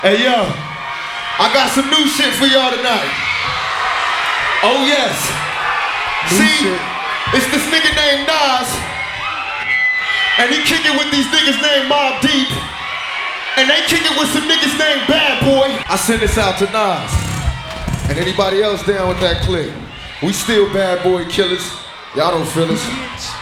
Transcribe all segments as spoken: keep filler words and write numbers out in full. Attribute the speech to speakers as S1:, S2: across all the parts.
S1: Hey yo, I got some new shit for y'all tonight. Oh yes.
S2: New
S1: See,
S2: shit.
S1: it's this nigga named Nas, and he kick it with these niggas named Mobb Deep, and they kick it with some niggas named Bad Boy. I send this out to Nas, and anybody else down with that clip. We still bad boy killers. Y'all don't feel us.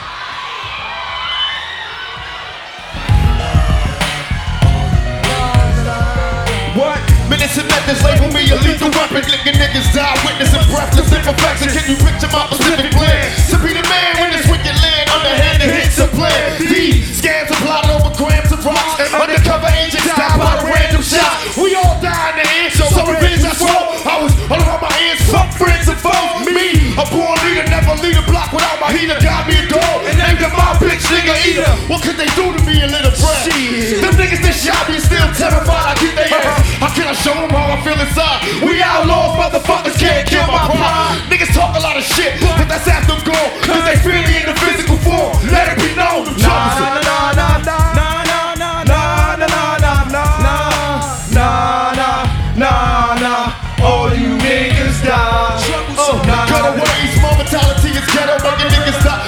S1: What? Minutes and methods label me a lethal weapon. Licking niggas die, witnessing breathless imperfection. Can you picture my specific plan? To be the man when this wicked land, underhanded hits a plan. These scams are plotted over grams of rocks, and undercover agents die by a random shot. We all die in the end, so, so revenge I swore. I was all around my hands, fuck friends and foes. Me, a born leader, never lead a block without my heater. Got me a dog and named him my bitch nigga eater. What could they do to me in little breath? Them niggas that shot me still terrified. I keep their ass. How can I show them how I feel inside? We outlaws, motherfuckers can't kill my pride. Niggas talk a lot of shit, but that's after them gone, cause they feel me in the physical form. Let it be known, I'm troublesome.
S2: Nah, nah, nah, nah, nah, nah, nah, nah, nah, nah, nah, nah, nah, all you niggas die.
S1: Oh, ghetto ways, my mentality is ghetto, making niggas die.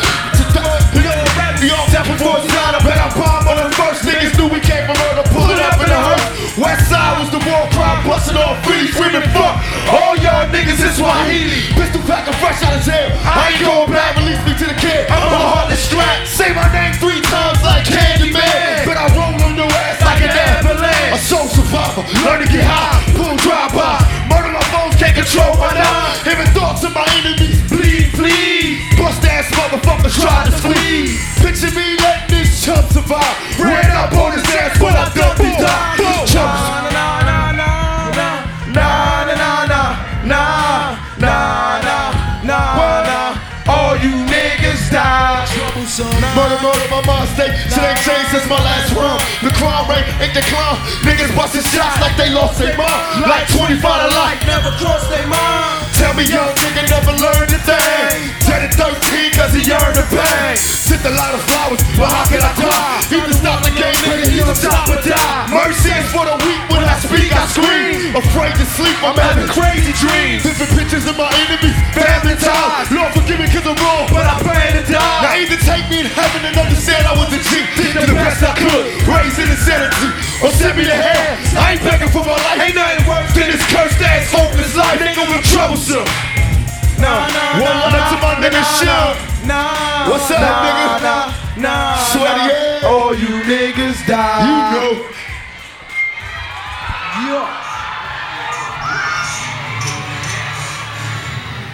S1: We all tapping for a sign, I bet I bomb on the first. Niggas knew we came from murder, pulling up in the hearse. West side was the war crowd, busting off free, screaming fuck. All y'all niggas is Swahili. Pistol packing fresh out of jail. I ain't going back, release me to the kid. I'm on a heartless strap. Say my name three times like Candyman, but I roll on your ass like an avalanche. A soul survivor, learn to get high, pull drive-by. Murder my phones, can't control my mind. Hearing thoughts of my enemies, bleed, bleed. Bust ass motherfuckers try to flee. Picture me letting this chump survive. Ran up on his ass, but I dumped his die. Chumps.
S2: Nah, nah, nah, nah, nah, nah, nah, nah, nah, nah, nah, nah, all you niggas die.
S1: Murder, murder, my mind state. Shit ain't changed since my last round. The crime rate ain't declined. Niggas busting shots like they lost their mind. Like twenty-five to life, never crossed their mind. Tell me young nigga never learned a thing. ten and thirteen cause he earned the pain. Sent a lot of flowers, but how can I die? Either stop the game, nigga, either stop or die. Mercy is for the weak, when I speak I scream. Afraid to sleep, I'm having crazy dreams. Vivid pictures of my enemies, family ties. Lord forgive me cause I'm wrong, but I plan to die. Now either take me to heaven and understand I was a G, did the best I could, raised in insanity, or send me to hell. I ain't begging for my life, ain't nothing worse than this cursed ass hopeless life. Nigga, we're troublesome.
S2: Nah, nah,
S1: One
S2: nah,
S1: up to my
S2: nah,
S1: nigga Sean.
S2: nah,
S1: What's up,
S2: nah,
S1: nigga?
S2: Nah, nah,
S1: Sweaty
S2: nah,
S1: head.
S2: all you niggas die.
S1: You know.
S2: Yeah.